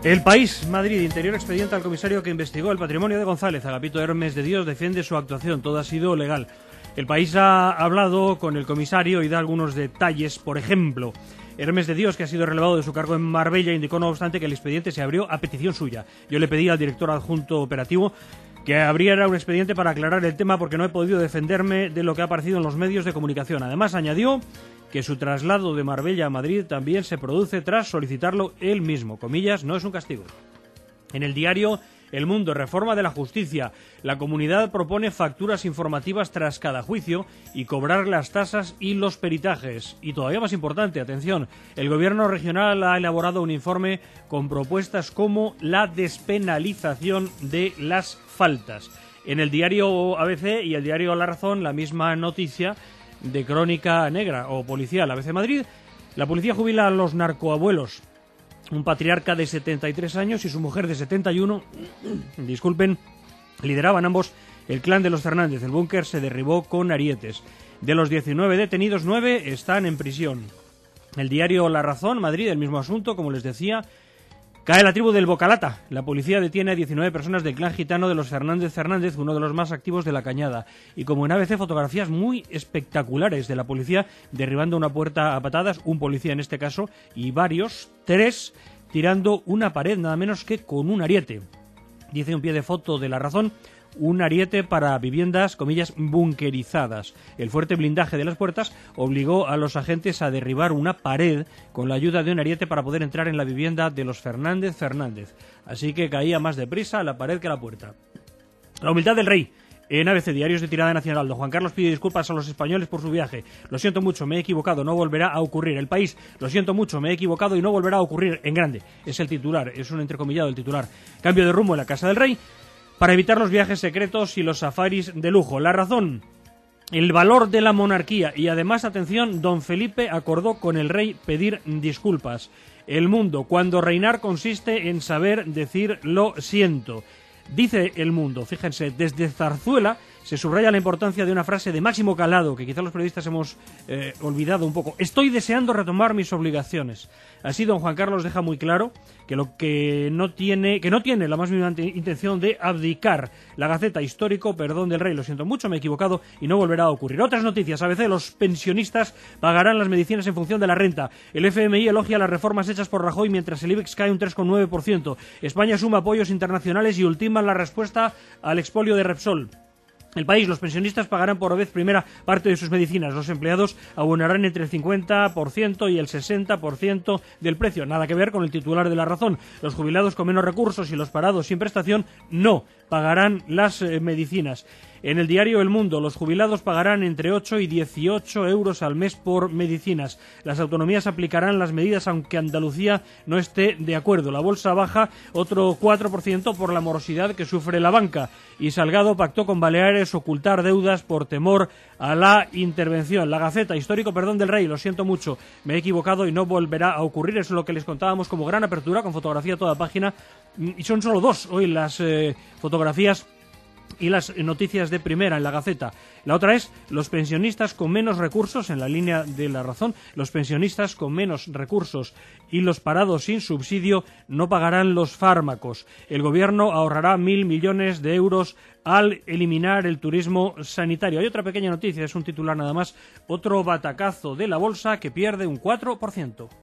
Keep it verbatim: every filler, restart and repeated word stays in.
El País, Madrid, Interior expediente al comisario que investigó el patrimonio de González. Agapito Hermes de Dios defiende su actuación, todo ha sido legal. El País ha hablado con el comisario y da algunos detalles. Por ejemplo, Hermes de Dios, que ha sido relevado de su cargo en Marbella, indicó no obstante que el expediente se abrió a petición suya. Yo le pedí al director adjunto operativo que abriera un expediente para aclarar el tema porque no he podido defenderme de lo que ha aparecido en los medios de comunicación. Además, añadió que su traslado de Marbella a Madrid también se produce tras solicitarlo él mismo. Comillas, no es un castigo. En el diario El Mundo, reforma de la justicia. La comunidad propone facturas informativas tras cada juicio y cobrar las tasas y los peritajes. Y todavía más importante, atención, el gobierno regional ha elaborado un informe con propuestas como la despenalización de las faltas. En el diario A B C y el diario La Razón, la misma noticia de crónica negra o policial. A B C Madrid, la policía jubila a los narcoabuelos. Un patriarca de setenta y tres años y su mujer de setenta y uno, disculpen, lideraban ambos el clan de los Fernández. El búnker se derribó con arietes. De los diecinueve detenidos, nueve están en prisión. El diario La Razón, Madrid, el mismo asunto, como les decía. Cae la tribu del Bocalata. La policía detiene a diecinueve personas del clan gitano de los Fernández Fernández, uno de los más activos de la Cañada. Y como en A B C, fotografías muy espectaculares de la policía derribando una puerta a patadas, un policía en este caso, y varios, tres, tirando una pared, nada menos que con un ariete. Dice un pie de foto de La Razón, un ariete para viviendas, comillas, bunkerizadas. El fuerte blindaje de las puertas obligó a los agentes a derribar una pared con la ayuda de un ariete para poder entrar en la vivienda de los Fernández Fernández. Así que caía más deprisa la pared que la puerta. La humildad del rey. En A B C, diarios de tirada nacional, don Juan Carlos pide disculpas a los españoles por su viaje. Lo siento mucho, me he equivocado, no volverá a ocurrir. El País, lo siento mucho, me he equivocado y no volverá a ocurrir. En grande, es el titular, es un entrecomillado el titular. Cambio de rumbo en la Casa del Rey para evitar los viajes secretos y los safaris de lujo. La Razón, el valor de la monarquía y además, atención, don Felipe acordó con el rey pedir disculpas. El Mundo, cuando reinar consiste en saber decir lo siento. Dice El Mundo, fíjense, desde Zarzuela se subraya la importancia de una frase de máximo calado que quizá los periodistas hemos eh, olvidado un poco. Estoy deseando retomar mis obligaciones. Así don Juan Carlos deja muy claro que lo que no tiene, que no tiene la más mínima intención de abdicar. La Gaceta, histórico perdón del rey, lo siento mucho, me he equivocado y no volverá a ocurrir. Otras noticias, A B C, los pensionistas pagarán las medicinas en función de la renta. El F M I elogia las reformas hechas por Rajoy mientras el IBEX cae un tres coma nueve por ciento. España suma apoyos internacionales y ultima la respuesta al expolio de Repsol. El País, los pensionistas pagarán por vez primera parte de sus medicinas. Los empleados abonarán entre el cincuenta por ciento y el sesenta por ciento del precio. Nada que ver con el titular de La Razón. Los jubilados con menos recursos y los parados sin prestación no pagarán las eh, medicinas. En el diario El Mundo, los jubilados pagarán entre ocho y dieciocho euros al mes por medicinas. Las autonomías aplicarán las medidas aunque Andalucía no esté de acuerdo. La bolsa baja otro cuatro por ciento por la morosidad que sufre la banca. Y Salgado pactó con Baleares ocultar deudas por temor a la intervención. La Gaceta, histórico perdón del rey, lo siento mucho, me he equivocado y no volverá a ocurrir. Eso es lo que les contábamos como gran apertura, con fotografía a toda página. Y son solo dos hoy las eh, fotografías y las noticias de primera en la Gaceta. La otra es los pensionistas con menos recursos, en la línea de La Razón, los pensionistas con menos recursos y los parados sin subsidio no pagarán los fármacos. El gobierno ahorrará mil millones de euros al eliminar el turismo sanitario. Hay otra pequeña noticia, es un titular nada más, otro batacazo de la bolsa que pierde un cuatro por ciento.